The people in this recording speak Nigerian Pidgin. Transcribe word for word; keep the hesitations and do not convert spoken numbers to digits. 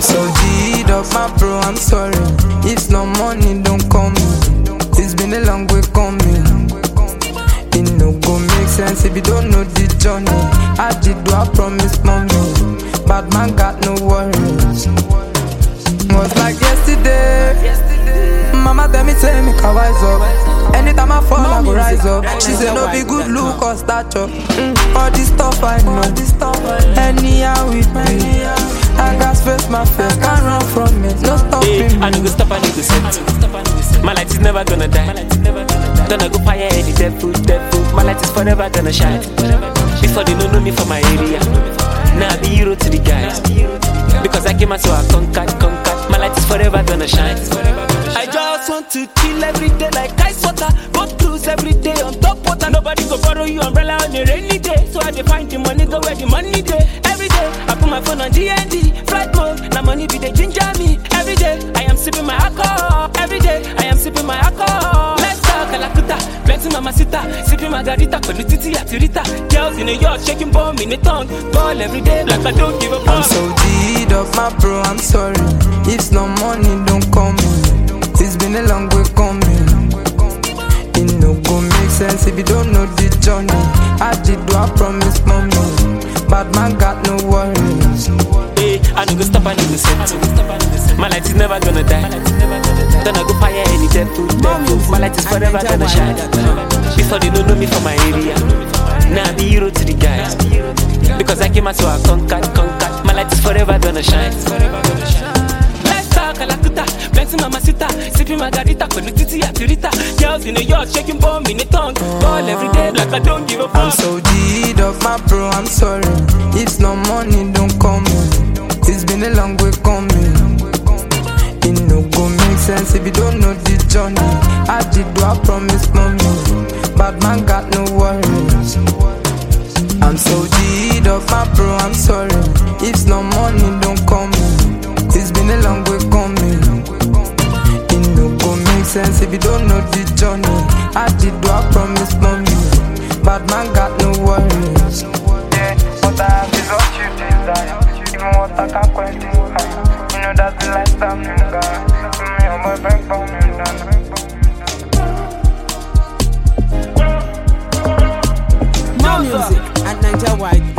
so G'd up, my bro, I'm sorry. If no money, don't call me. It's been a long way coming. It no go make sense if you don't know the journey. I did do I promise mommy. Bad man got no worries. Was like yesterday. Mama tell me, tell me, can wise up. Anytime I fall, I go rise up. She said, no be good look or stature. Mm, all this stuff I know. Anyhow with me. I got face my face, can't run from it. No stopping me. I no go stop, I no go set. My light is never gonna die. Gonna go fire any devil, devil. My light is forever gonna shine. Before they don't know me from my area. Now I be hero to the guys. Because I came out so I conquered, conquered. My light is forever gonna shine. I just want to chill every day like ice water. Go cruise every day on top water. Nobody go borrow you umbrella on a rainy day. So I dey find the money, go where the money day. Every day I put my phone on D N D. Flight mode, now money be the ginger me. Every day I am sipping my alcohol. Every day I am sipping my alcohol. Let's talk Kalakuta, plenty mamacita. Sipping margarita, Pelutiti Atirita. Girls in the yard shaking bomb in the tongue. Ball every day like I don't give a fuck. I'm so G'd up, my bro, I'm sorry. If no money, don't call me. It's been a long way coming. It no go make sense if you don't know the journey. I did do I promise mommy. Bad man got no worries. Hey, I no go stop, I no go set. My light is never gonna die. Gonna go fire any devil, devil. My light is forever gonna shine. Before they don't know me from my area. Now I be hero to the guys. Because I came out so I conquered, conquered. My light is forever gonna shine. Let's talk Kalakuta, plenty mamacita. Sipping margarita, Pelutiti Atirita. Girls in the yard shaking bomb in the tongue. Ball every day like I don't give a fuck. I'm so G'd up, my bro, I'm sorry. If no money, don't call me. It's been a long way coming. It no go make sense if you don't know the journey. I did do I promise mommy. Bad man got no worries. I'm so G'd up, my bro, I'm sorry. If no money, don't call me. It's been a long way coming. It no go make sense if you don't know the journey. I did do I promise mommy. Bad man got no worries. Yeah, what I have is what you desire. Even what I can't quench it. You know that's the lifestyle, nigga. Me and my bank for me, More music at Niger White.